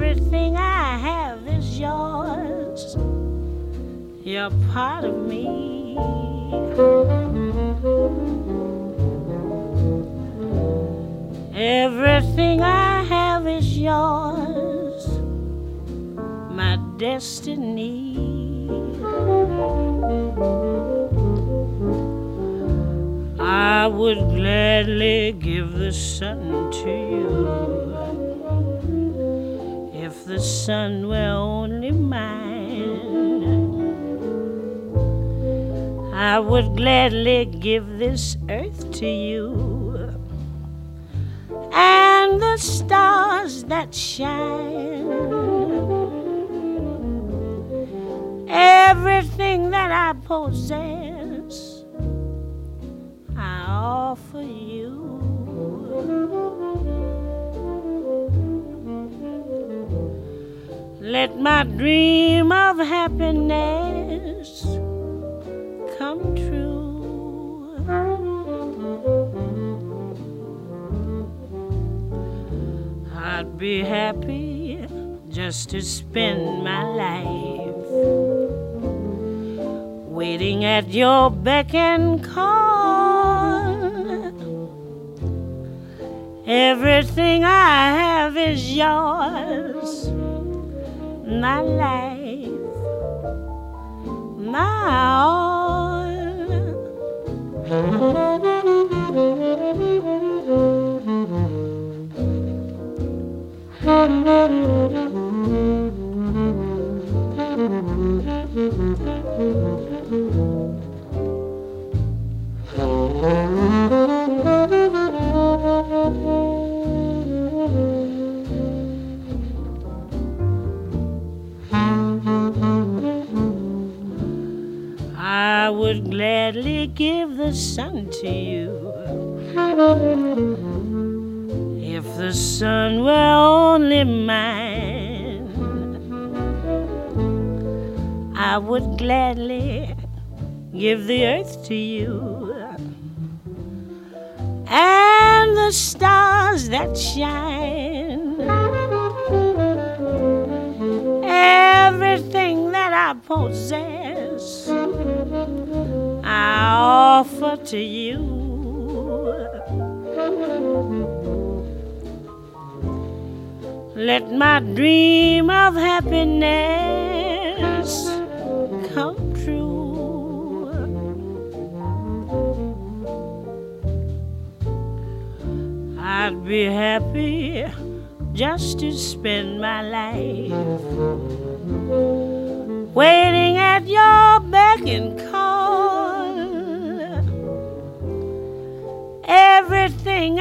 Everything I have is yours. You're part of me. Everything I have is yours. My destiny. I would gladly give the sun to you if the sun were only mine. I would gladly give this earth to you and the stars that shine. Everything that I possess, I offer you. Let my dream of happiness come true. I'd be happy just to spend my life waiting at your beck and call. Everything I have is yours. My life, my all. I would gladly give the sun to you if the sun were only mine. I would gladly give the earth to you and the stars that shine. Everything that I possess, I offer to you. Let my dream of happiness come true. I'd be happy just to spend my life waiting at your beck and call. Everything